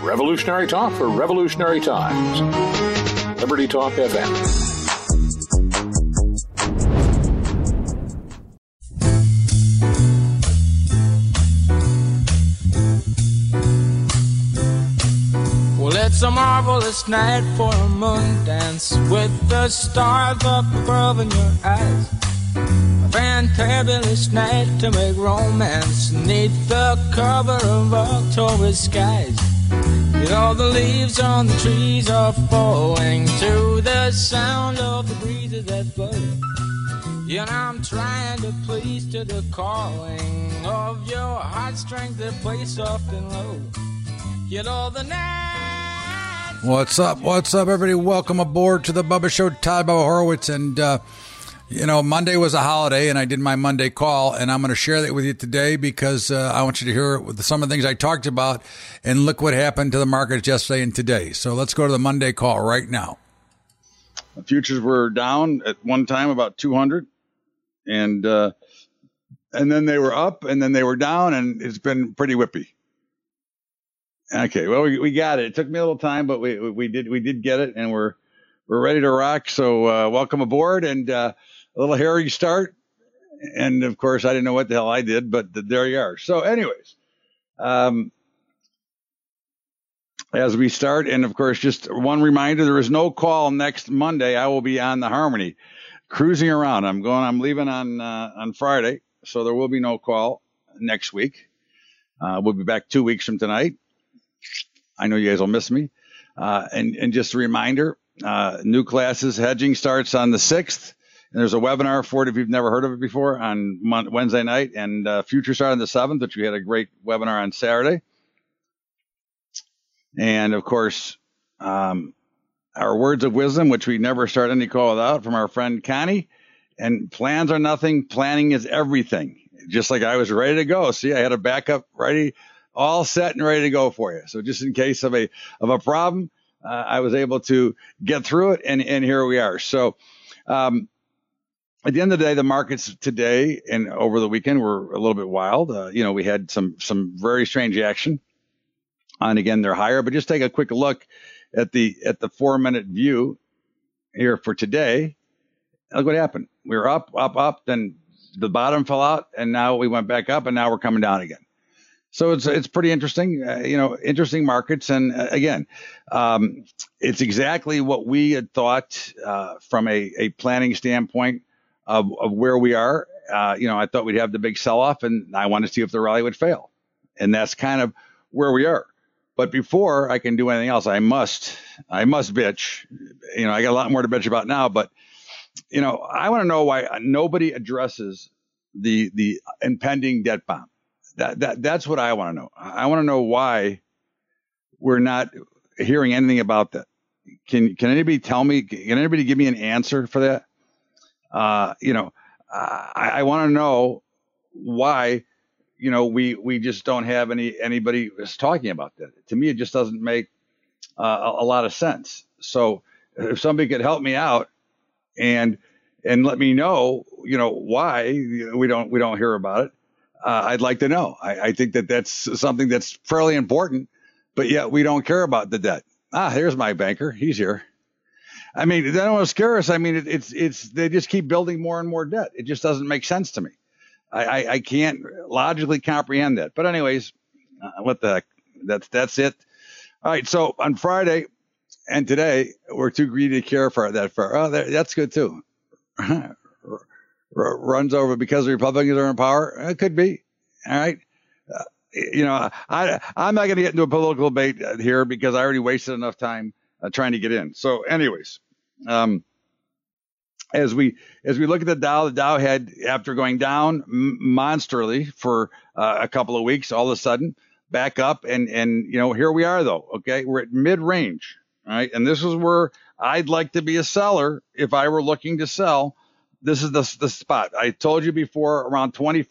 Revolutionary talk for revolutionary times. Liberty Talk FM. Well, it's a marvelous night for a moon dance with the stars up above in your eyes. A fantabulous night to make romance neath the cover of October skies. You know the leaves on the trees are falling to the sound of the breezes that blow. You know I'm trying to please to the calling of your heartstrings that play soft and low. You know the night. What's up? What's up, everybody? Welcome aboard to the Bubba Show. Todd Bubba Horowitz. And, Monday was a holiday, and I did my Monday call, and I'm going to share that with you today because I want you to hear some of the things I talked about, and look what happened to the markets yesterday and today. So let's go to the Monday call right now. The futures were down at one time about 200, and then they were up, and then they were down, and it's been pretty whippy. Okay, well, we got it. It took me a little time, but we did get it, and we're ready to rock. So welcome aboard, and a little hairy start, and of course I didn't know what the hell I did, but there you are. So, anyways, as we start, and of course, just one reminder: there is no call next Monday. I will be on the Harmony, cruising around. I'm leaving on Friday, so there will be no call next week. We'll be back 2 weeks from tonight. I know you guys will miss me. And just a reminder, new classes, hedging starts on the 6th. And there's a webinar for it if you've never heard of it before on Wednesday night. And futures start on the 7th, which we had a great webinar on Saturday. And, of course, our words of wisdom, which we never start any call without, from our friend Connie. And plans are nothing. Planning is everything. Just like I was ready to go. See, I had a backup ready, all set and ready to go for you. So just in case of a problem, I was able to get through it, and here we are. So at the end of the day, the markets today and over the weekend were a little bit wild. We had some very strange action, and again, they're higher. But just take a quick look at the 4-minute view here for today. Look what happened. We were up, then the bottom fell out, and now we went back up, and now we're coming down again. So it's pretty interesting, interesting markets. And again, it's exactly what we had thought from a planning standpoint of where we are. I thought we'd have the big sell-off, and I wanted to see if the rally would fail. And that's kind of where we are. But before I can do anything else, I must bitch. I got a lot more to bitch about now, but I want to know why nobody addresses the impending debt bomb. That's what I want to know. I want to know why we're not hearing anything about that. Can anybody tell me? Can anybody give me an answer for that? I want to know why. We just don't have anybody that's talking about that. To me, it just doesn't make a lot of sense. So if somebody could help me out and let me know, why we don't hear about it. I'd like to know. I think that's something that's fairly important, but yet we don't care about the debt. Here's my banker. He's here. I mean, they don't want to scare us. I mean, it's they just keep building more and more debt. It just doesn't make sense to me. I can't logically comprehend that. But anyways, what the heck? That's it. All right. So on Friday and today, we're too greedy to care for that far. Oh, that's good too. Runs over because the Republicans are in power. It could be. All right. I'm not going to get into a political debate here because I already wasted enough time trying to get in. So anyways, as we look at the Dow had, after going down monsterly for a couple of weeks, all of a sudden back up and here we are though. Okay. We're at mid range. All right. And this is where I'd like to be a seller if I were looking to sell. This is the spot. I told you before, around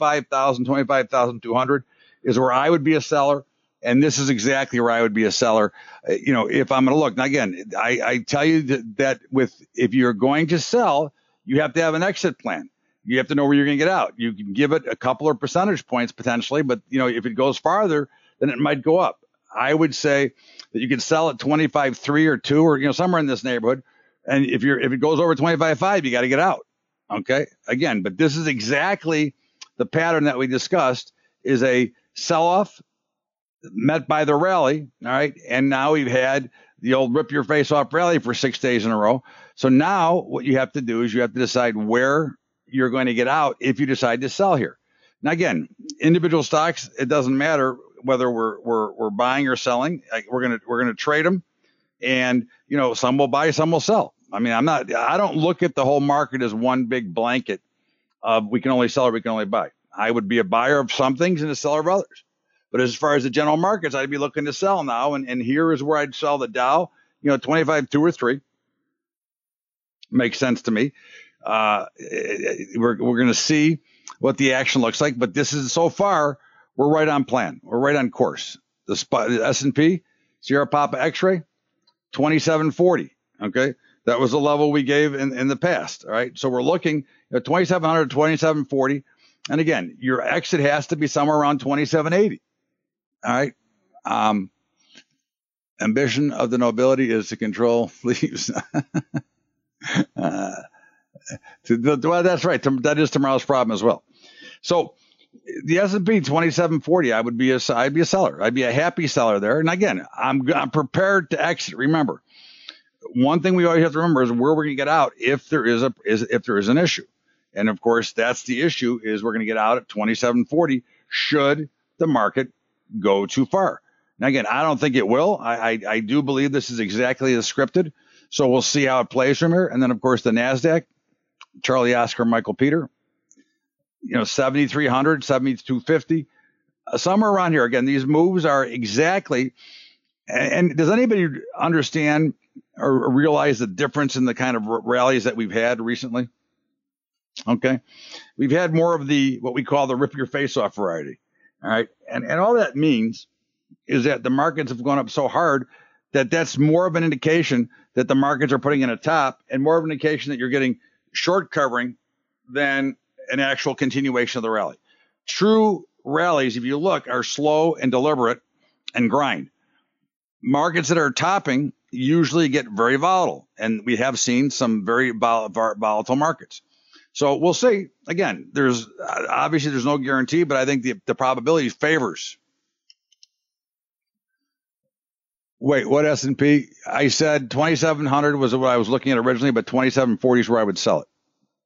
25,200 is where I would be a seller. And this is exactly where I would be a seller, if I'm going to look. Now, again, I tell you that if you're going to sell, you have to have an exit plan. You have to know where you're going to get out. You can give it a couple of percentage points potentially, but, if it goes farther, then it might go up. I would say that you could sell at 25.3 or 2 or somewhere in this neighborhood. And if it goes over 25.5, you got to get out. Okay. Again, but this is exactly the pattern that we discussed, is a sell-off met by the rally. All right. And now we've had the old rip your face off rally for 6 days in a row. So now what you have to do is you have to decide where you're going to get out if you decide to sell here. Now, again, individual stocks, it doesn't matter whether we're buying or selling. We're going to trade them, and some will buy, some will sell. I mean, I don't look at the whole market as one big blanket of we can only sell or we can only buy. I would be a buyer of some things and a seller of others. But as far as the general markets, I'd be looking to sell now. And here is where I'd sell the Dow, 25, 2 or 3. Makes sense to me. We're going to see what the action looks like. But this is, so far, we're right on plan. We're right on course. The S&P, Sierra Papa X-ray, 2740. Okay. That was the level we gave in the past. All right. So we're looking at 2700, 2740. And again, your exit has to be somewhere around 2780. All right. Ambition of the nobility is to control leaves. Well, that's right. That is tomorrow's problem as well. So the S&P 2740, I'd be a seller. I'd be a happy seller there. And again, I'm prepared to exit. Remember, one thing we always have to remember is where we're going to get out if there is an issue. And of course, that's the issue, is we're going to get out at 2740 should the market go too far. Now, again, I don't think it will. I do believe this is exactly as scripted. So we'll see how it plays from here. And then, of course, the NASDAQ, Charlie Oscar, Michael Peter, 7,300, 7,250, somewhere around here. Again, these moves are exactly. And does anybody understand or realize the difference in the kind of rallies that we've had recently? Okay. We've had more of what we call the rip your face off variety. All right. And all that means is that the markets have gone up so hard that that's more of an indication that the markets are putting in a top, and more of an indication that you're getting short covering than an actual continuation of the rally. True rallies, if you look, are slow and deliberate and grind. Markets that are topping usually get very volatile, and we have seen some very volatile markets. So we'll see. Again, there's no guarantee, but I think the probability favors. Wait, what S&P? I said 2,700 was what I was looking at originally, but 2,740 is where I would sell it.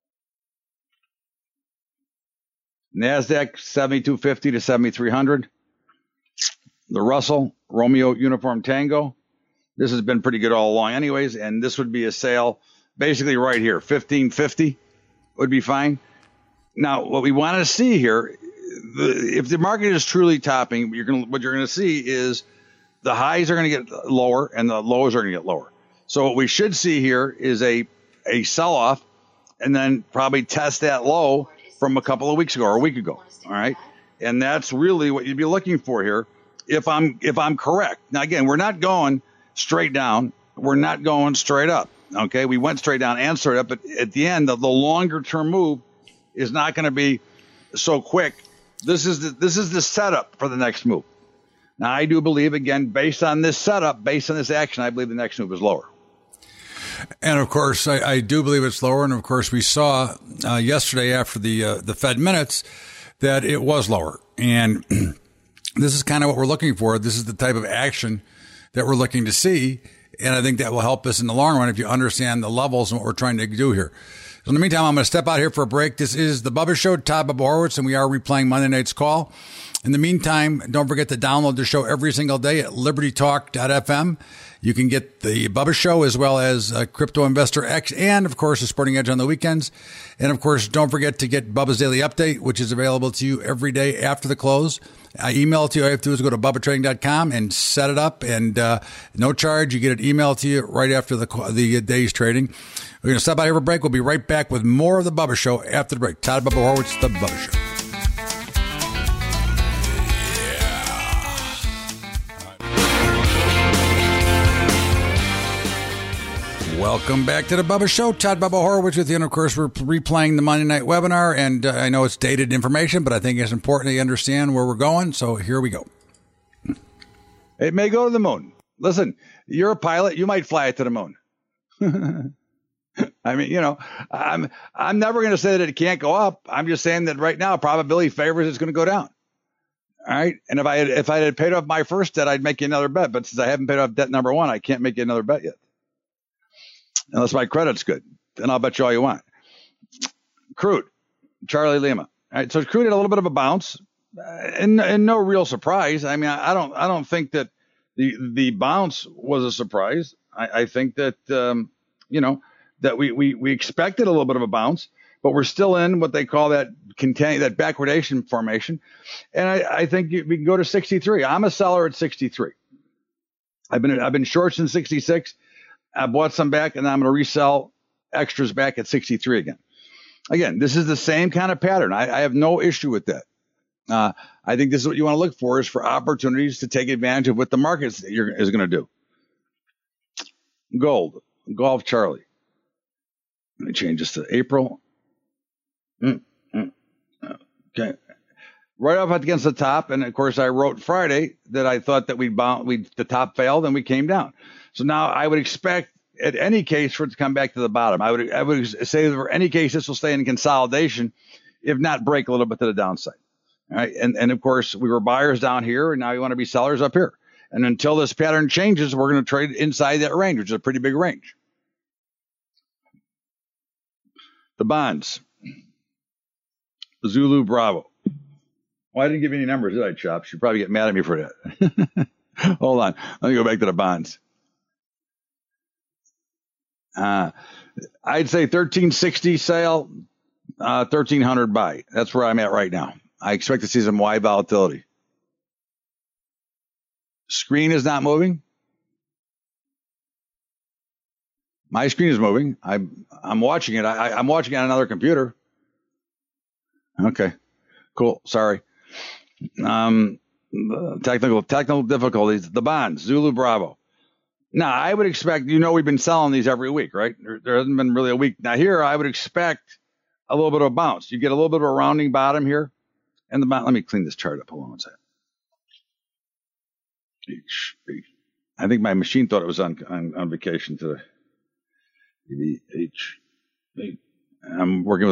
NASDAQ 7,250 to 7,300. The Russell, Romeo Uniform Tango. This has been pretty good all along anyways, and this would be a sale basically right here. 1,550 would be fine. Now, what we want to see here, if the market is truly topping, what you're going to see is the highs are going to get lower and the lows are going to get lower. So what we should see here is a sell-off, and then probably test that low from a couple of weeks ago or a week ago. All right. And that's really what you'd be looking for here. If I'm correct. Now, again, we're not going straight down. We're not going straight up. Okay. We went straight down and straight up, but at the end, the longer term move is not going to be so quick. This is the setup for the next move. Now, I do believe, again, based on this setup, based on this action, I believe the next move is lower. And of course, I do believe it's lower. And of course, we saw yesterday after the Fed minutes that it was lower. And this is kind of what we're looking for. This is the type of action that we're looking to see. And I think that will help us in the long run if you understand the levels and what we're trying to do here. So in the meantime, I'm going to step out here for a break. This is the Bubba Show, Todd Bubba Horowitz, and we are replaying Monday night's call. In the meantime, don't forget to download the show every single day at libertytalk.fm. You can get the Bubba Show as well as Crypto Investor X and, of course, the Sporting Edge on the weekends. And, of course, don't forget to get Bubba's Daily Update, which is available to you every day after the close. I email it to you. All you have to do is go to bubbatrading.com and set it up, and no charge. You get it emailed to you right after the day's trading. We're going to step out here for a break. We'll be right back with more of the Bubba Show after the break. Todd Bubba Horowitz, the Bubba Show. Welcome back to the Bubba Show. Todd Bubba Horowitz with you. And, of course, we're replaying the Monday night webinar. And I know it's dated information, but I think it's important that you understand where we're going. So here we go. It may go to the moon. Listen, you're a pilot. You might fly it to the moon. I mean, I'm never going to say that it can't go up. I'm just saying that right now, probability favors it's going to go down. All right. And if I had paid off my first debt, I'd make you another bet. But since I haven't paid off debt number one, I can't make you another bet yet. Unless my credit's good. Then I'll bet you all you want. Crude, Charlie Lima. All right. So crude had a little bit of a bounce, and no real surprise. I mean, I don't think that the bounce was a surprise. I think that that we expected a little bit of a bounce, but we're still in what they call that backwardation formation. And I think we can go to 63. I'm a seller at 63. I've been short since 66. I bought some back, and I'm going to resell extras back at 63 again. Again, this is the same kind of pattern. I have no issue with that. I think this is what you want to look for, is for opportunities to take advantage of what the market is going to do. Gold, Golf Charlie. Let me change this to April. Okay. Right up against the top. And of course, I wrote Friday that I thought that the top failed and we came down. So now I would expect at any case for it to come back to the bottom. I would say that for any case, this will stay in consolidation, if not break a little bit to the downside. All right. And of course, we were buyers down here, and now we want to be sellers up here. And until this pattern changes, we're going to trade inside that range, which is a pretty big range. The bonds. Zulu Bravo. Well, I didn't give you any numbers, did I, Chops? You'd probably get mad at me for that. Hold on. Let me go back to the bonds. I'd say 1360 sale, 1300 buy. That's where I'm at right now. I expect to see some wide volatility. Screen is not moving. My screen is moving. I'm watching it. I'm watching on another computer. Okay, cool. Sorry. Technical difficulties. The bonds, Zulu Bravo. Now, I would expect, we've been selling these every week, right? There hasn't been really a week. Now here, I would expect a little bit of a bounce. You get a little bit of a rounding bottom here. And let me clean this chart up. Hold on one second. I think my machine thought it was on vacation today. I'm working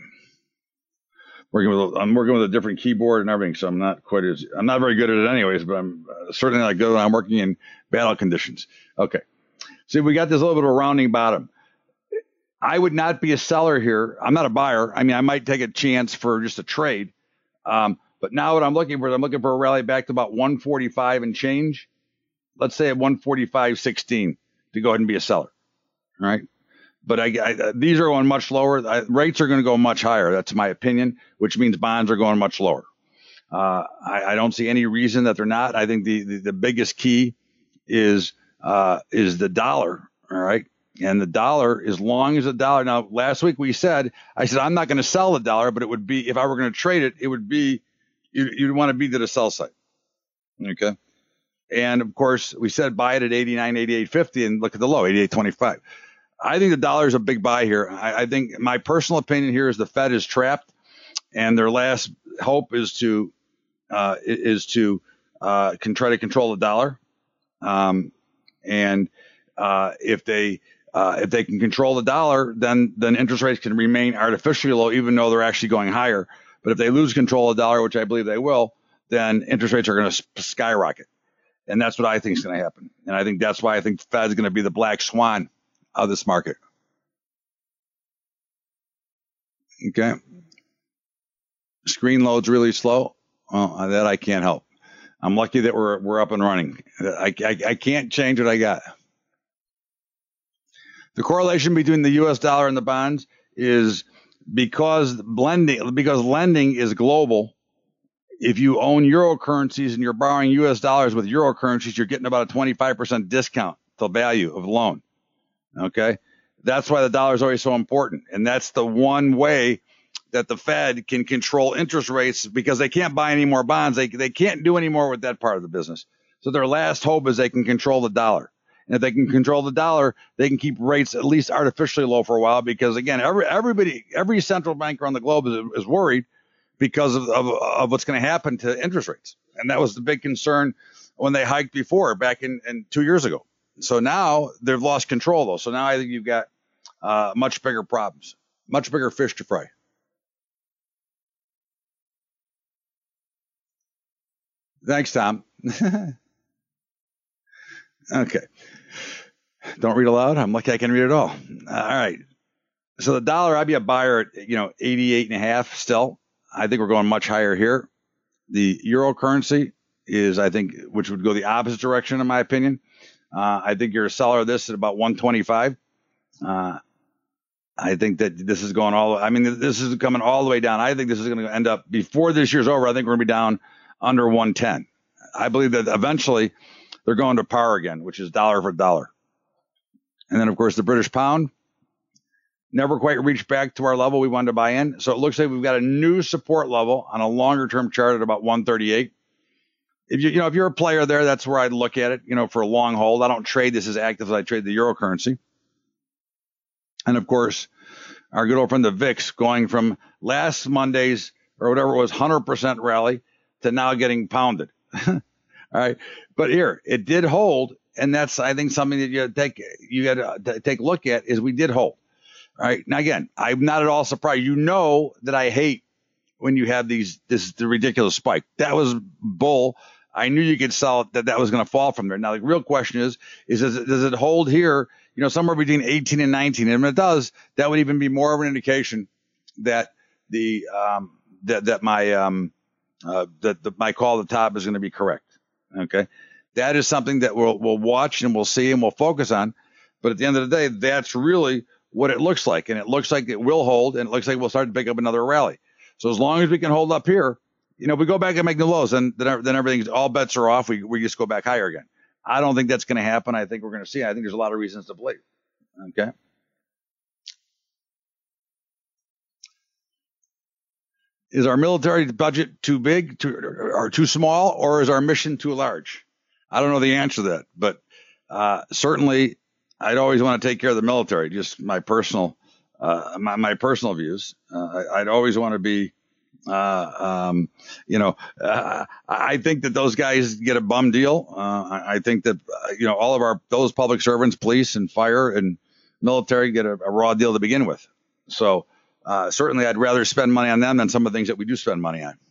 with a different keyboard and everything, so I'm not very good at it anyways, but I'm certainly not good when I'm working in battle conditions. Okay. See, we got this little bit of a rounding bottom. I would not be a seller here. I'm not a buyer. I mean, I might take a chance for just a trade. But now what I'm looking for a rally back to about 145 and change. Let's say at 145.16 to go ahead and be a seller. All right. But these are going much lower. Rates are going to go much higher. That's my opinion, which means bonds are going much lower. I don't see any reason that they're not. I think the biggest key is the dollar. All right. And the dollar, as long as the dollar. Now, last week I said I'm not going to sell the dollar, but it would be, if I were going to trade it, it would be, you'd want to be to the sell side. Okay. And of course, we said buy it at 89, 88.50 and look at the low, 88.25. I think the dollar is a big buy here. I think my personal opinion here is the Fed is trapped, and their last hope is to try to control the dollar. If they can control the dollar, then interest rates can remain artificially low, even though they're actually going higher. But if they lose control of the dollar, which I believe they will, then interest rates are going to skyrocket. And that's what I think is going to happen. And I think that's why I think the Fed is going to be the black swan of this market. Okay. Screen load's really slow. Well, that I can't help. I'm lucky that we're up and running. I can't change what I got. The correlation between the U.S. dollar and the bonds is because lending is global. If you own euro currencies and you're borrowing U.S. dollars with euro currencies, you're getting about a 25% discount to value of loan. Okay. That's why the dollar is always so important. And that's the one way that the Fed can control interest rates, because they can't buy any more bonds. They can't do any more with that part of the business. So their last hope is they can control the dollar. And if they can control the dollar, they can keep rates at least artificially low for a while, because again, every central bank around the globe is worried because of what's going to happen to interest rates. And that was the big concern when they hiked before back in 2 years ago. So now they've lost control, though. So now I think you've got much bigger problems, much bigger fish to fry. Thanks, Tom. Okay. Don't read aloud. I'm lucky I can read it all. All right. So the dollar, I'd be a buyer at 88.5 still. I think we're going much higher here. The euro currency is, I think, which would go the opposite direction in my opinion. I think you're a seller of this at about 125. I think that this is going this is coming all the way down. I think this is going to end up, before this year's over, I think we're going to be down under 110. I believe that eventually they're going to par again, which is dollar for dollar. And then, of course, the British pound never quite reached back to our level we wanted to buy in. So it looks like we've got a new support level on a longer term chart at about 138. If if you're a player there, that's where I'd look at it, for a long hold. I don't trade this as active as I trade the euro currency. And of course, our good old friend, the VIX, going from last Monday's or whatever it was 100% rally to now getting pounded. All right. But here, it did hold. And that's, I think, something that you got to take a look at is we did hold. All right. Now, again, I'm not at all surprised. You know that I hate when you have the ridiculous spike. That was bull. I knew you could sell it, that was going to fall from there. Now, the real question is does it hold here, somewhere between 18 and 19? And if it does, that would even be more of an indication that my call at the top is going to be correct. Okay. That is something that we'll watch and we'll see and we'll focus on. But at the end of the day, that's really what it looks like. And it looks like it will hold, and it looks like we'll start to pick up another rally. So as long as we can hold up here, we go back and make the lows, then everything's, all bets are off. We just go back higher again. I don't think that's going to happen. I think we're going to see. I think there's a lot of reasons to believe. Okay. Is our military budget too big or too small, or is our mission too large? I don't know the answer to that, but certainly I'd always want to take care of the military. Just my personal views. I'd always want to be, I think that those guys get a bum deal. I think that all of those public servants, police and fire and military, get a raw deal to begin with. So certainly I'd rather spend money on them than some of the things that we do spend money on.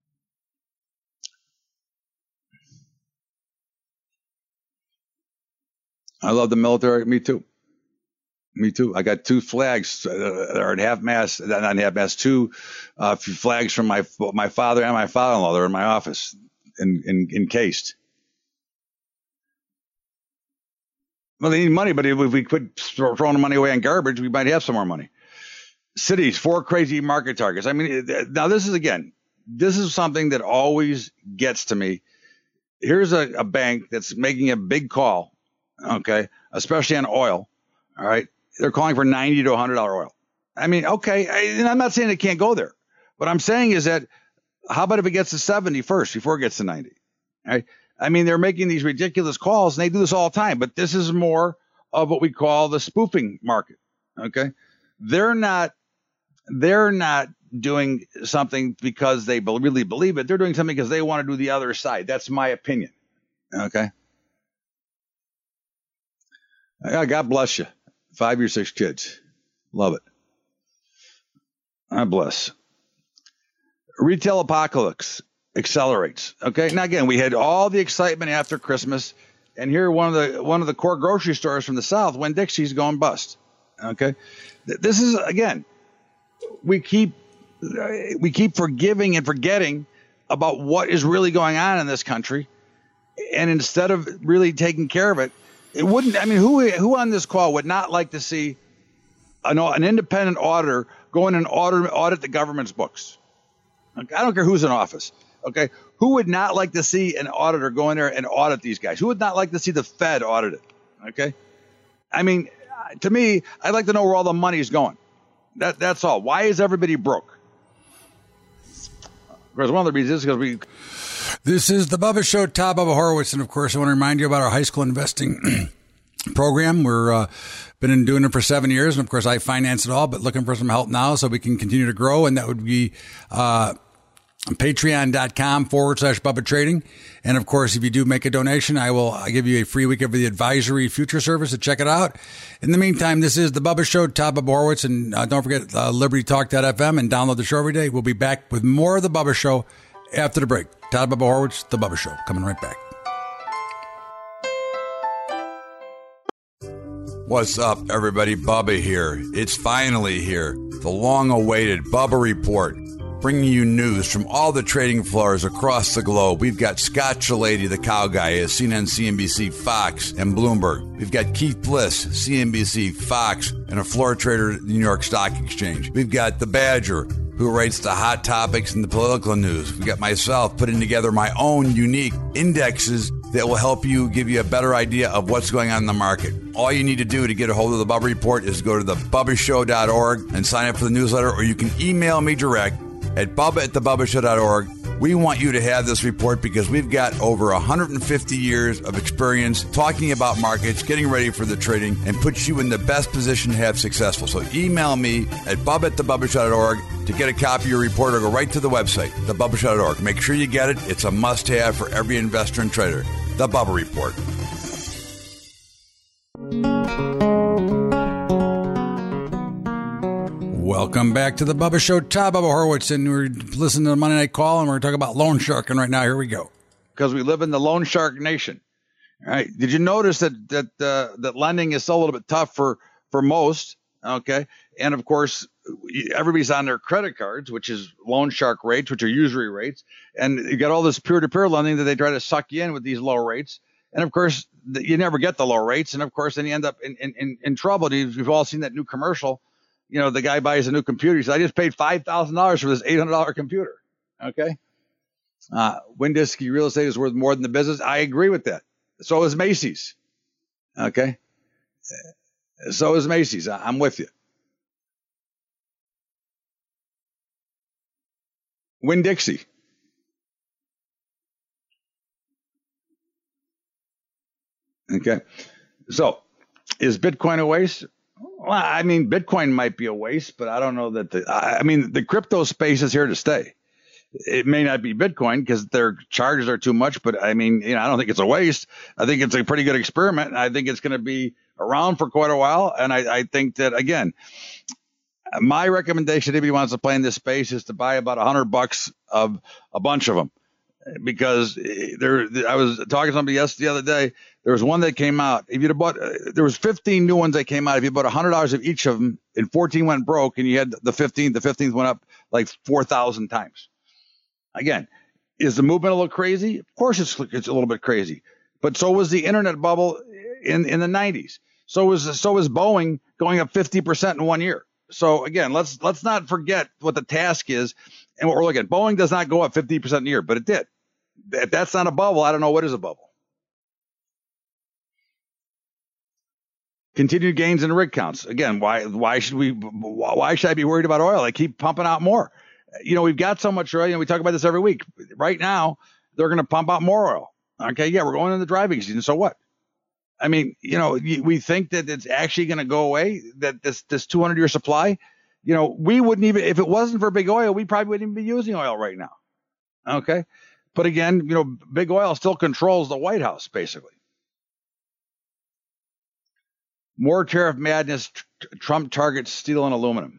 I love the military. Me too. I got two flags that are at half mast, not half mast, two flags from my father and my father-in-law. They're in my office, encased. Well, they need money, but if we quit throwing the money away on garbage, we might have some more money. Cities, 4 crazy market targets. I mean, now this is something that always gets to me. Here's a bank that's making a big call. Okay, especially on oil. All right, they're calling for $90 to $100 oil. I mean, okay, and I'm not saying it can't go there. What I'm saying is that how about if it gets to 70 first before it gets to 90? All right, I mean, they're making these ridiculous calls, and they do this all the time. But this is more of what we call the spoofing market. Okay, they're not doing something because they really believe it. They're doing something because they want to do the other side. That's my opinion. Okay. God bless you. 5 or 6 kids. Love it. God bless. Retail apocalypse accelerates. Okay. Now again, we had all the excitement after Christmas, and here one of the core grocery stores from the South, Winn-Dixie's, going bust. Okay. This is, again, we keep forgiving and forgetting about what is really going on in this country, and instead of really taking care of it, it wouldn't. I mean, who on this call would not like to see an independent auditor go in and audit the government's books? Okay, I don't care who's in office. Okay, who would not like to see an auditor go in there and audit these guys? Who would not like to see the Fed audit it? Okay, I mean, to me, I'd like to know where all the money's going. That's all. Why is everybody broke? Because one of the reasons is because This is the Bubba Show, Todd Bubba Horowitz, and of course, I want to remind you about our high school investing program. We're been doing it for 7 years, and of course, I finance it all, but looking for some help now so we can continue to grow, and that would be Patreon.com/Bubba Trading. And of course, if you do make a donation, I'll give you a free week of the advisory future service to check it out. In the meantime, this is the Bubba Show, Todd Bubba Horowitz, and don't forget LibertyTalk.fm and download the show every day. We'll be back with more of the Bubba Show after the break. Todd Bubba Horowitz, the Bubba Show, coming right back. What's up, everybody? Bubba here. It's finally here. The long-awaited Bubba Report, bringing you news from all the trading floors across the globe. We've got Scott Shellady, the cow guy, at CNN, CNBC, Fox, and Bloomberg. We've got Keith Bliss, CNBC, Fox, and a floor trader at the New York Stock Exchange. We've got the Badger, who rates the hot topics and the political news. We've got myself putting together my own unique indexes that will help you, give you a better idea of what's going on in the market. All you need to do to get a hold of the Bubba Report is go to thebubbashow.org and sign up for the newsletter, or you can email me direct at bubba@thebubbashow.org. We want you to have this report because we've got over 150 years of experience talking about markets, getting ready for the trading, and puts you in the best position to have successful. So email me at bubba@thebubbashow.org to get a copy of your report, or go right to the website, thebubbashow.org. Make sure you get it. It's a must-have for every investor and trader. The Bubba Report. Welcome back to the Bubba Show. Todd Bubba Horowitz, and we're listening to the Monday Night Call, and we're talking about loan sharking right now. Here we go. Because we live in the loan shark nation. All right. Did you notice that lending is still a little bit tough for most? Okay. And of course, everybody's on their credit cards, which is loan shark rates, which are usury rates. And you got all this peer-to-peer lending that they try to suck you in with these low rates. And of course, you never get the low rates. And of course, then you end up in trouble. We've all seen that new commercial. You know, the guy buys a new computer. He says, I just paid $5,000 for this $800 computer. Okay. Winn-Dixie real estate is worth more than the business. I agree with that. So is Macy's. Okay. So is Macy's. I'm with you. Winn-Dixie. Okay. So is Bitcoin a waste? Well, I mean, Bitcoin might be a waste, but I don't know that the crypto space is here to stay. It may not be Bitcoin because their charges are too much, but I mean, I don't think it's a waste. I think it's a pretty good experiment. And I think it's going to be around for quite a while. And I think that, again, my recommendation, if anybody wants to play in this space, is to buy about $100 of a bunch of them. Because I was talking to somebody the other day. There was one that came out. If you'd bought, there was 15 new ones that came out. If you bought $100 of each of them, and 14 went broke, and you had the 15th went up like 4,000 times. Again, is the movement a little crazy? Of course, it's a little bit crazy. But so was the internet bubble in the 90s. So was Boeing going up 50% in 1 year. So again, let's not forget what the task is and what we're looking at. Boeing does not go up 50% in a year, but it did. If that's not a bubble, I don't know what is a bubble. Continued gains in rig counts. Again, why should I be worried about oil? They keep pumping out more. We've got so much oil, we talk about this every week. Right now, they're going to pump out more oil. Okay, yeah, we're going into the driving season. So what? I mean, we think that it's actually going to go away, that this 200-year supply, we wouldn't even, if it wasn't for big oil, we probably wouldn't even be using oil right now. Okay. But again, big oil still controls the White House, basically. More tariff madness. Trump targets steel and aluminum.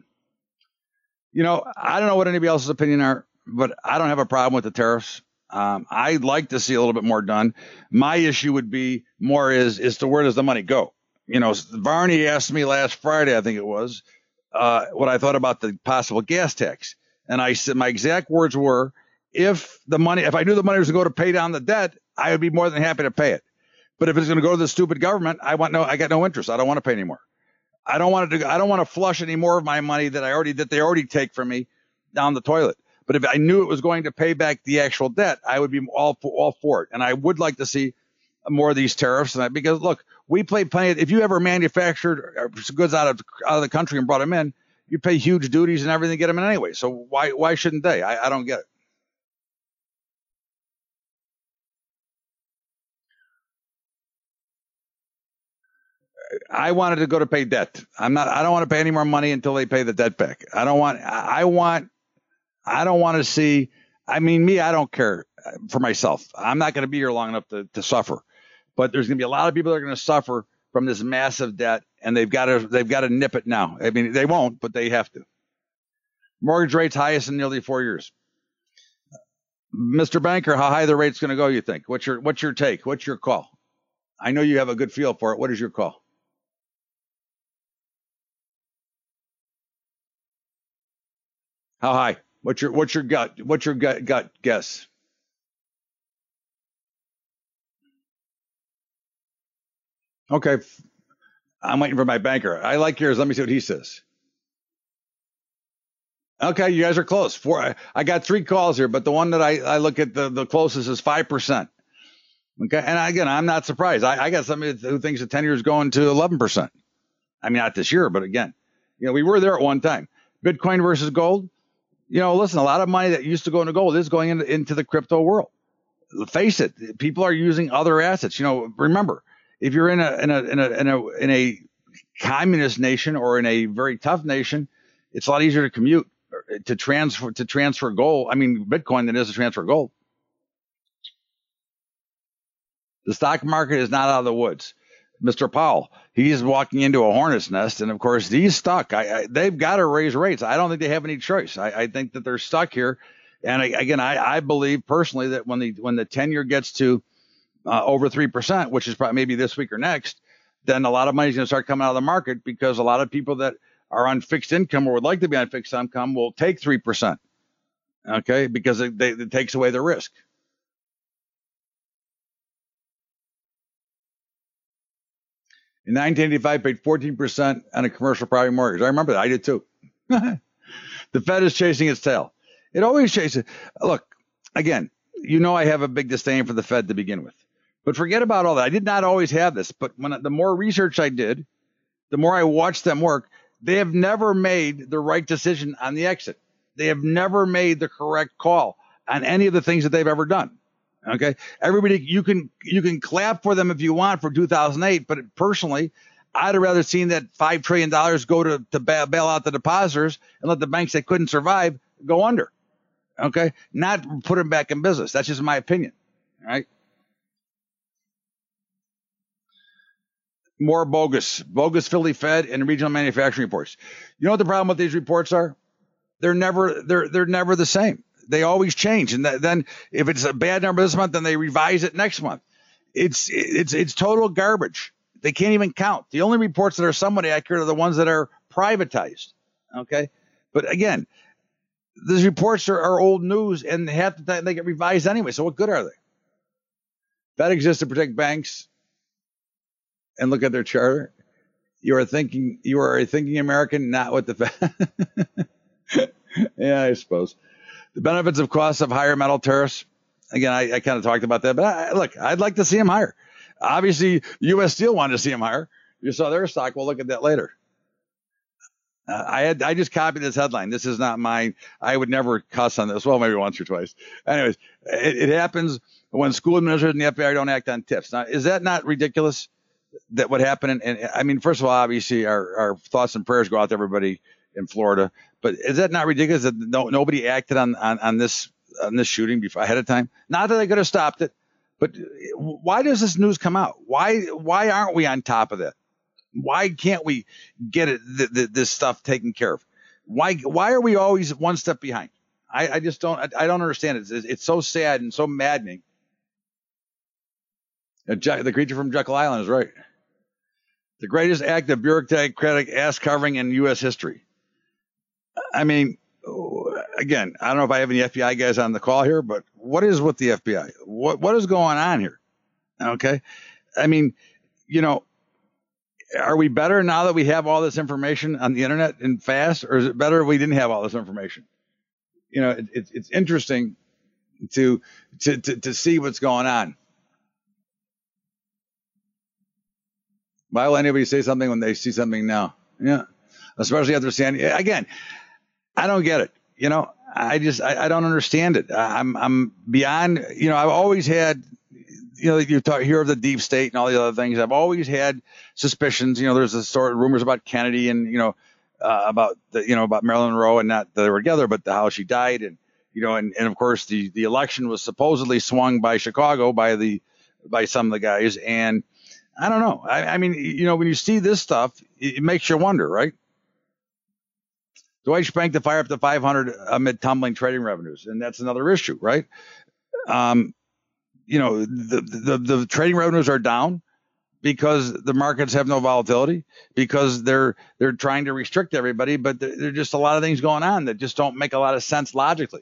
I don't know what anybody else's opinion are, but I don't have a problem with the tariffs. I'd like to see a little bit more done. My issue would be more is to where does the money go? Varney asked me last Friday, I think it was, what I thought about the possible gas tax. And I said, my exact words were, if I knew the money was going to go to pay down the debt, I would be more than happy to pay it. But if it's going to go to the stupid government, I got no interest. I don't want to pay anymore. I don't want to flush any more of my money that they already take from me down the toilet. But if I knew it was going to pay back the actual debt, I would be all for it. And I would like to see more of these tariffs. Because look, we pay plenty. If you ever manufactured goods out of the country and brought them in, you pay huge duties and everything to get them in anyway. So why shouldn't they? I don't get it. I wanted to go to pay debt. I don't want to pay any more money until they pay the debt back. I don't want to see I mean, me, I don't care for myself. I'm not going to be here long enough to suffer. But there's going to be a lot of people that are going to suffer from this massive debt, and they've got to nip it now. I mean, they won't, but they have to. Mortgage rates highest in nearly 4 years. Mr. Banker, how high the rate's going to go, you think? What's your take? What's your call? I know you have a good feel for it. What is your call? How high? What's your gut guess? Okay, I'm waiting for my banker. I like yours. Let me see what he says. Okay, you guys are close. I got 3 calls here, but the one that I look at the closest is 5%. Okay, and again, I'm not surprised. I got somebody who thinks the 10 years going to 11%. I mean, not this year, but again, we were there at one time. Bitcoin versus gold. Listen, a lot of money that used to go into gold is going into the crypto world. Face it, people are using other assets. Remember, if you're in a communist nation or in a very tough nation, it's a lot easier to commute to transfer gold. I mean, Bitcoin than it is to transfer gold. The stock market is not out of the woods. Mr. Powell, he's walking into a hornet's nest, and of course he's stuck. They've got to raise rates. I don't think they have any choice. I think that they're stuck here. And I believe personally that when the 10-year gets to over 3%, which is probably maybe this week or next, then a lot of money is going to start coming out of the market because a lot of people that are on fixed income or would like to be on fixed income will take 3%. Okay, because it takes away the risk. In 1985, paid 14% on a commercial property mortgage. I remember that. I did too. The Fed is chasing its tail. It always chases. Look, again, I have a big disdain for the Fed to begin with. But forget about all that. I did not always have this. But the more research I did, the more I watched them work, they have never made the right decision on the exit. They have never made the correct call on any of the things that they've ever done. Okay, everybody, you can clap for them if you want for 2008, but personally, I'd have rather seen that $5 trillion go to bail out the depositors and let the banks that couldn't survive go under. Okay, not put them back in business. That's just my opinion. All right. More bogus Philly Fed and regional manufacturing reports. You know what the problem with these reports are? They're never the same. They always change, and then if it's a bad number this month, then they revise it next month. It's total garbage. They can't even count. The only reports that are somewhat accurate are the ones that are privatized. Okay, but again, these reports are old news, and half the time they get revised anyway. So what good are they? That exists to protect banks. And look at their charter. You are a thinking American, not what the Fed. Yeah, I suppose. The benefits of costs of higher metal tariffs. Again, I kind of talked about that, but look, I'd like to see them higher. Obviously, U.S. Steel wanted to see them higher. You saw their stock. We'll look at that later. I just copied this headline. This is not mine. I would never cuss on this. Well, maybe once or twice. Anyways, it happens when school administrators and the FBI don't act on tips. Now, is that not ridiculous? That would happen? And I mean, first of all, obviously, our thoughts and prayers go out to everybody in Florida. But is that not ridiculous that nobody acted on this shooting before ahead of time? Not that they could have stopped it, but why does this news come out? Why aren't we on top of that? Why can't we get this stuff taken care of? Why are we always one step behind? I just don't understand it. It's so sad and so maddening. The creature from Jekyll Island is right. The greatest act of bureaucratic ass covering in U.S. history. I mean, again, I don't know if I have any FBI guys on the call here, but what is with the FBI? What is going on here? Okay. I mean, are we better now that we have all this information on the internet and fast, or is it better if we didn't have all this information? It's interesting to see what's going on. Why will anybody say something when they see something now? Yeah. Especially after seeing, again, I don't get it. I don't understand it. I'm beyond, I've always had, you hear of the deep state and all the other things. I've always had suspicions. There's a sort of rumors about Kennedy and, about Marilyn Monroe, and not that they were together, but how she died. And, and of course the election was supposedly swung by Chicago by some of the guys. And I don't know. I mean, when you see this stuff, it makes you wonder, right? Deutsche Bank to fire up to 500 amid tumbling trading revenues. And that's another issue, right? The trading revenues are down because the markets have no volatility, because they're trying to restrict everybody, but there are just a lot of things going on that just don't make a lot of sense logically.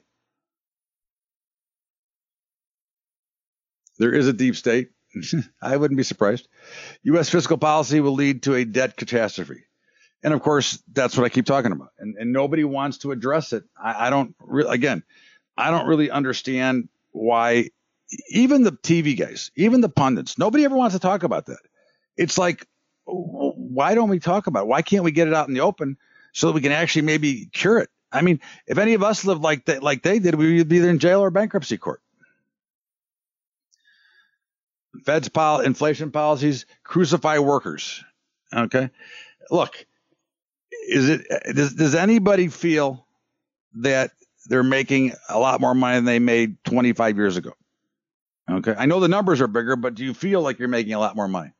There is a deep state. I wouldn't be surprised. U.S. fiscal policy will lead to a debt catastrophe. And of course, that's what I keep talking about. And nobody wants to address it. I don't really understand why even the TV guys, even the pundits, nobody ever wants to talk about that. It's like, why don't we talk about it? Why can't we get it out in the open so that we can actually maybe cure it? I mean, if any of us lived like they did, we would be either in jail or bankruptcy court. Fed's inflation policies crucify workers. Okay. Look, does anybody feel that they're making a lot more money than they made 25 years ago? Okay. I know the numbers are bigger, but do you feel like you're making a lot more money?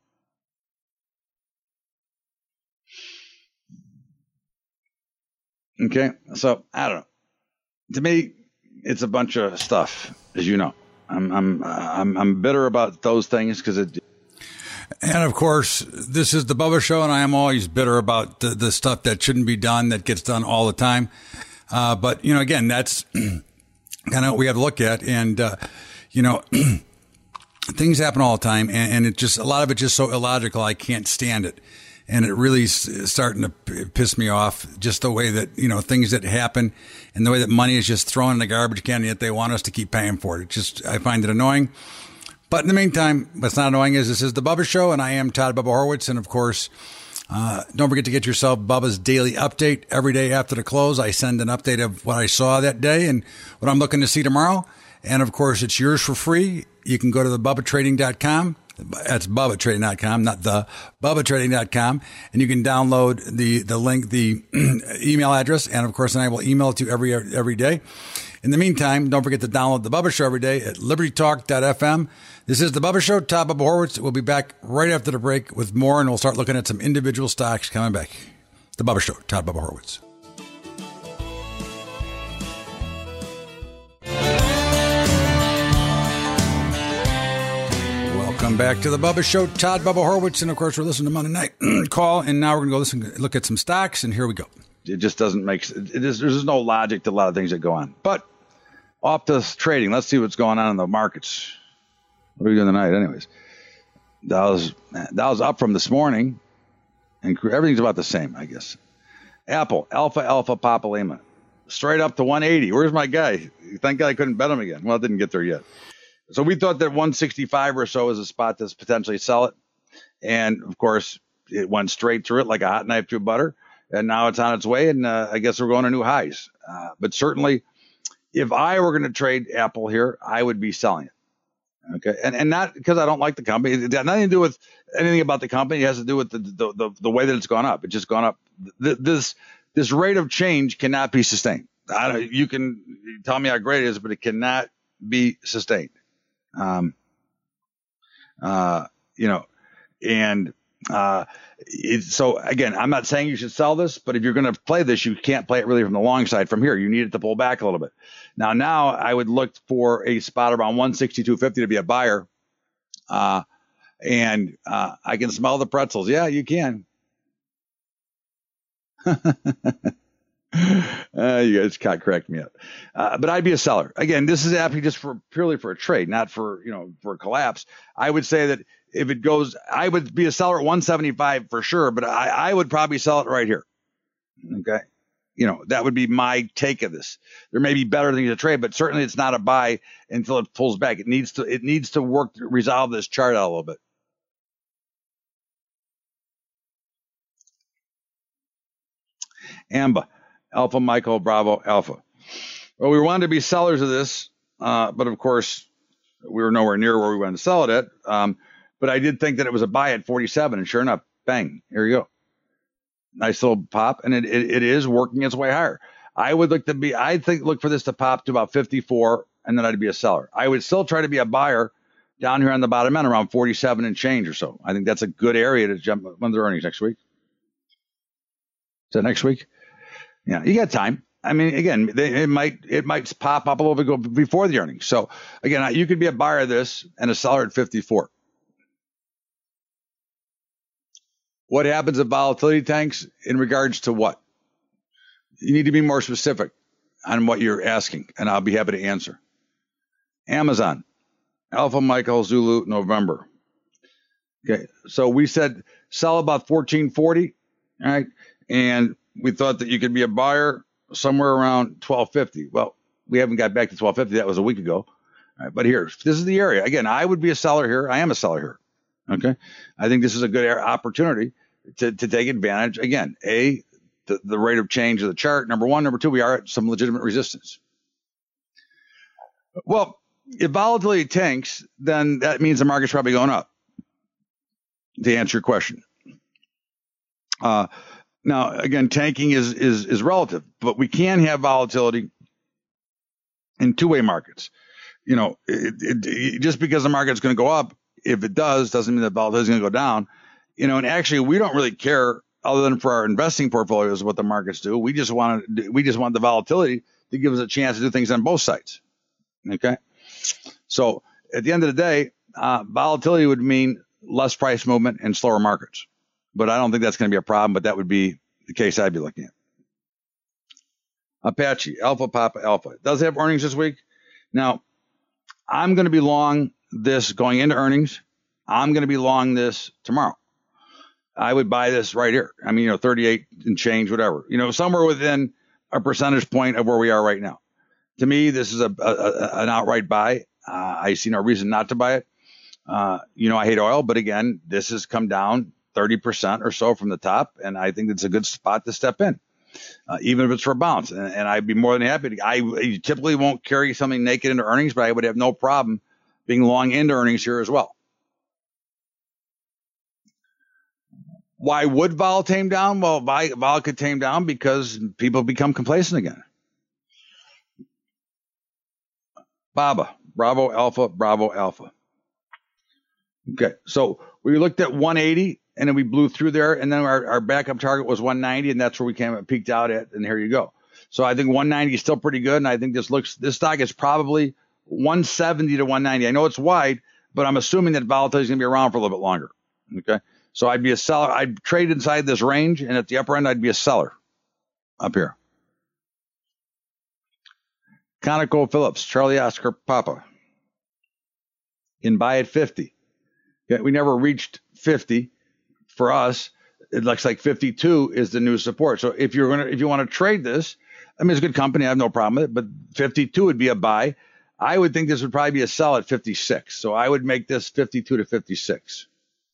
Okay. So I don't know. To me, it's a bunch of stuff, as you know. I'm bitter about those things because it. And of course, this is the Bubba Show, and I am always bitter about the stuff that shouldn't be done, that gets done all the time. But again, that's kind of what we have to look at, and things happen all the time, and it just, a lot of it just so illogical. I can't stand it. And it really is starting to piss me off, just the way that, things that happen and the way that money is just thrown in the garbage can, and yet they want us to keep paying for it. I find it annoying. But in the meantime, what's not annoying is this is the Bubba Show, and I am Todd Bubba Horowitz. And of course, don't forget to get yourself Bubba's daily update every day after the close. I send an update of what I saw that day and what I'm looking to see tomorrow. And of course, it's yours for free. You can go to thebubbatrading.com. That's BubbaTrading.com, not the BubbaTrading.com. And you can download the link, the email address. And of course, then I will email it to you every day. In the meantime, don't forget to download the Bubba Show every day at libertytalk.fm. This is the Bubba Show. Todd Bubba Horowitz. We'll be back right after the break with more, and we'll start looking at some individual stocks coming back. The Bubba Show. Todd Bubba Horowitz. Welcome back to the Bubba Show. Todd Bubba Horowitz. And of course, we're listening to Monday Night Call. And now we're going to go look at some stocks. And here we go. It just doesn't make sense. There's no logic to a lot of things that go on. But off to trading. Let's see what's going on in the markets. What are we doing tonight, anyways? Dow's up from this morning, and everything's about the same, I guess. Apple, Alpha, Papa Lima, straight up to 180. Where's my guy? Thank God I couldn't bet him again. Well, it didn't get there yet. So we thought that 165 or so is a spot to potentially sell it. And, of course, it went straight through it like a hot knife through butter. And now it's on its way, and I guess we're going to new highs. But certainly, if I were going to trade Apple here, I would be selling it. Okay, and not because I don't like the company. It has nothing to do with anything about the company. It has to do with the way that it's gone up. It's just gone up. This rate of change cannot be sustained. You can tell me how great it is, but it cannot be sustained. So again, I'm not saying you should sell this, but if you're going to play this, you can't play it really from the long side from here. You need it to pull back a little bit. Now I would look for a spot around 162.50 to be a buyer. I can smell the pretzels. Yeah, you can. You guys can't correct me up. But I'd be a seller. Again, this is actually just purely for a trade, not for a collapse. I would say that if it goes, I would be a seller at 175 for sure, but I would probably sell it right here. Okay. That would be my take of this. There may be better things to trade, but certainly it's not a buy until it pulls back. It needs to resolve this chart out a little bit. AMBA, Alpha Michael Bravo Alpha. Well, we wanted to be sellers of this, but of course we were nowhere near where we wanted to sell it at. But I did think that it was a buy at 47, and sure enough, bang, here you go. Nice little pop, and it is working its way higher. look for this to pop to about 54, and then I'd be a seller. I would still try to be a buyer down here on the bottom end around 47 and change or so. I think that's a good area to jump when their earnings next week. Is that next week? Yeah, you got time. I mean, again, it might pop up a little bit before the earnings. So again, you could be a buyer of this and a seller at 54. What happens if volatility tanks in regards to what? You need to be more specific on what you're asking, and I'll be happy to answer. Amazon, Alpha Michael Zulu, November. Okay, so we said sell about 1440, all right? And we thought that you could be a buyer somewhere around 1250. Well, we haven't got back to 1250. That was a week ago. All right, but here, this is the area. Again, I would be a seller here. I am a seller here. Okay, I think this is a good opportunity to take advantage. Again, the rate of change of the chart, number one. Number two, we are at some legitimate resistance. Well, if volatility tanks, then that means the market's probably going up, to answer your question. Now, again, tanking is relative, but we can have volatility in two-way markets. You know, just because the market's going to go up, if it doesn't mean that volatility is going to go down. You know, and actually, we don't really care, other than for our investing portfolios, what the markets do. We just want the volatility to give us a chance to do things on both sides. Okay, so at the end of the day, volatility would mean less price movement and slower markets. But I don't think that's going to be a problem. But that would be the case I'd be looking at. Apache, Alpha Papa Alpha. It does have earnings this week. Now, I'm going to be long this going into earnings. I'm going to be long this tomorrow. I would buy this right here. I mean, 38 and change, whatever. Somewhere within a percentage point of where we are right now. To me, this is an outright buy. I see no reason not to buy it. I hate oil, but again, this has come down 30% or so from the top, and I think it's a good spot to step in, even if it's for a bounce. And I'd be more than happy to. I typically won't carry something naked into earnings, but I would have no problem being long into earnings here as well. Why would vol tame down? Well, vol could tame down because people become complacent again. BABA, Bravo Alpha. Okay, so we looked at 180, and then we blew through there, and then our backup target was 190, and that's where we peaked out at, and here you go. So I think 190 is still pretty good, and I think this stock is probably 170 to 190. I know it's wide, but I'm assuming that volatility is going to be around for a little bit longer. Okay. So I'd be a seller. I'd trade inside this range, and at the upper end, I'd be a seller up here. ConocoPhillips, Charlie Oscar Papa, in buy at 50. Okay, we never reached 50 for us. It looks like 52 is the new support. So if you want to trade this, I mean, it's a good company. I have no problem with it, but 52 would be a buy. I would think this would probably be a sell at 56. So I would make this 52 to 56.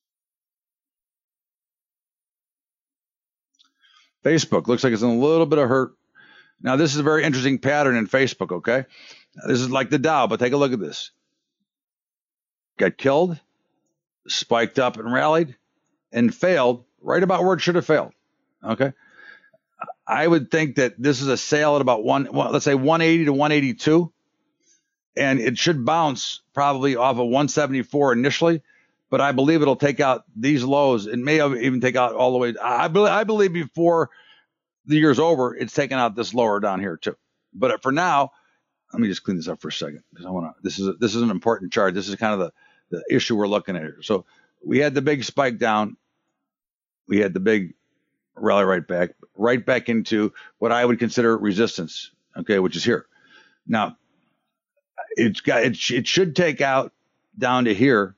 Facebook looks like it's in a little bit of hurt. Now, this is a very interesting pattern in Facebook, okay? This is like the Dow, but take a look at this. Got killed, spiked up and rallied, and failed right about where it should have failed, okay? I would think that this is a sale at about let's say 180 to 182, and it should bounce probably off of 174 initially, but I believe it'll take out these lows. It may even take out all the way. I believe before the year's over, it's taken out this lower down here too. But for now, let me just clean this up for a second because I want to. This is an important chart. This is kind of the issue we're looking at here. So we had the big spike down. We had the big rally right back into what I would consider resistance. Okay, which is here. Now it should take out down to here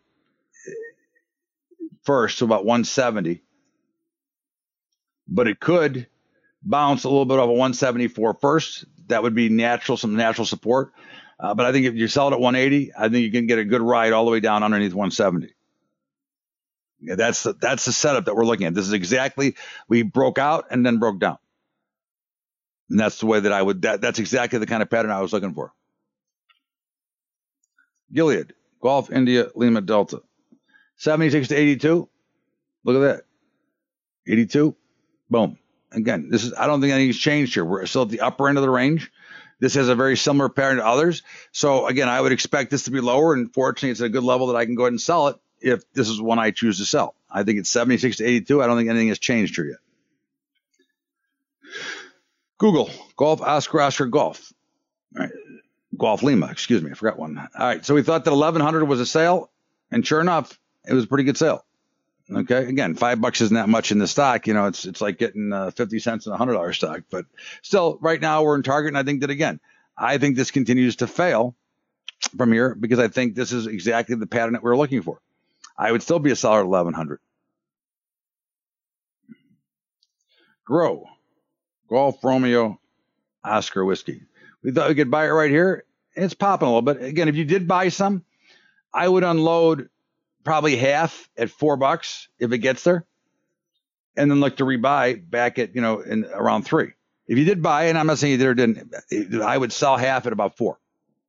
first, so about 170, but it could bounce a little bit off of 174 first. That would be some natural support. But I think if you sell it at 180, I think you can get a good ride all the way down underneath 170. Yeah, that's the setup that we're looking at. This is exactly, we broke out and then broke down. And that's the way that that's exactly the kind of pattern I was looking for. Gilead, Golf India Lima Delta. 76 to 82. Look at that. 82. Boom. Again, I don't think anything's changed here. We're still at the upper end of the range. This has a very similar pattern to others. So again, I would expect this to be lower. And fortunately, it's at a good level that I can go ahead and sell it if this is one I choose to sell. I think it's 76 to 82. I don't think anything has changed here yet. Google, Golf, Oscar, Golf. All right. Golf Lima, excuse me. I forgot one. All right. So we thought that 1100 was a sale. And sure enough, it was a pretty good sale. Okay. Again, $5 isn't that much in the stock. You know, it's like getting 50 cents in a $100 stock. But still, right now we're in target. And I think that, again, I think this continues to fail from here because I think this is exactly the pattern that we're looking for. I would still be a seller at 1100. Grow, Golf, Romeo, Oscar, Whiskey. We thought we could buy it right here. It's popping a little bit. Again, if you did buy some, I would unload probably half at $4 if it gets there, and then look to rebuy back at, in around 3. If you did buy, and I'm not saying you did or didn't, I would sell half at about 4.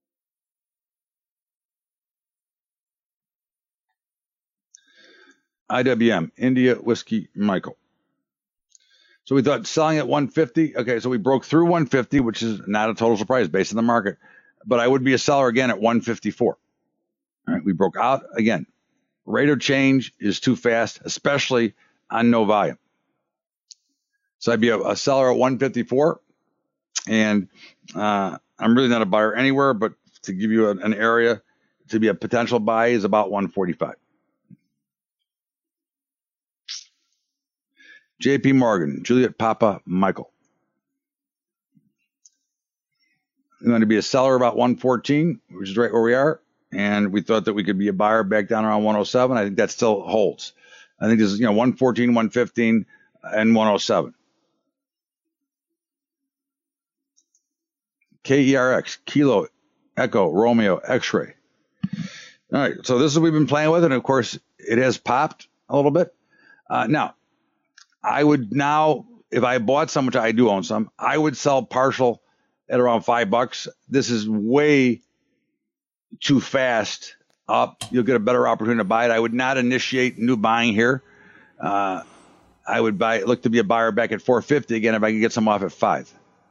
IWM, India Whiskey Michael. So we thought selling at 150. Okay, so we broke through 150, which is not a total surprise based on the market. But I would be a seller again at 154. All right, we broke out again. Rate of change is too fast, especially on no volume. So I'd be a seller at 154. And I'm really not a buyer anywhere, but to give you an area to be a potential buy is about 145. JP Morgan, Juliet Papa Michael. I'm going to be a seller about 114, which is right where we are. And we thought that we could be a buyer back down around 107. I think that still holds. I think this is, 114, 115, and 107. KERX, Kilo, Echo, Romeo, X-Ray. All right, so this is what we've been playing with. And, of course, it has popped a little bit. Now, I would now, if I bought some, which I do own some, I would sell partial at around $5. This is way too fast up. You'll get a better opportunity to buy it. I would not initiate new buying here. I would look to be a buyer back at 450 again if I could get some off at 5.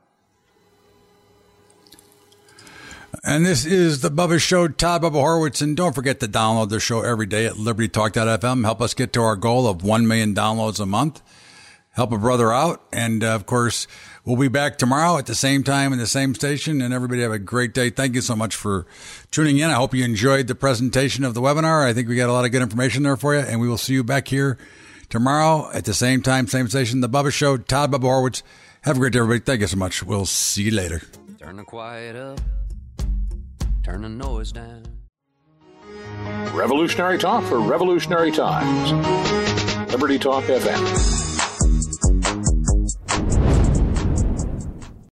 And this is the Bubba Show, Todd Bubba Horowitz. And don't forget to download the show every day at LibertyTalk.fm. Help us get to our goal of 1 million downloads a month. Help a brother out. And, of course, we'll be back tomorrow at the same time in the same station. And everybody have a great day. Thank you so much for tuning in. I hope you enjoyed the presentation of the webinar. I think we got a lot of good information there for you. And we will see you back here tomorrow at the same time, same station. The Bubba Show, Todd Bubba Horowitz. Have a great day, everybody. Thank you so much. We'll see you later. Turn the quiet up. Turn the noise down. Revolutionary talk for revolutionary times. Liberty Talk FM.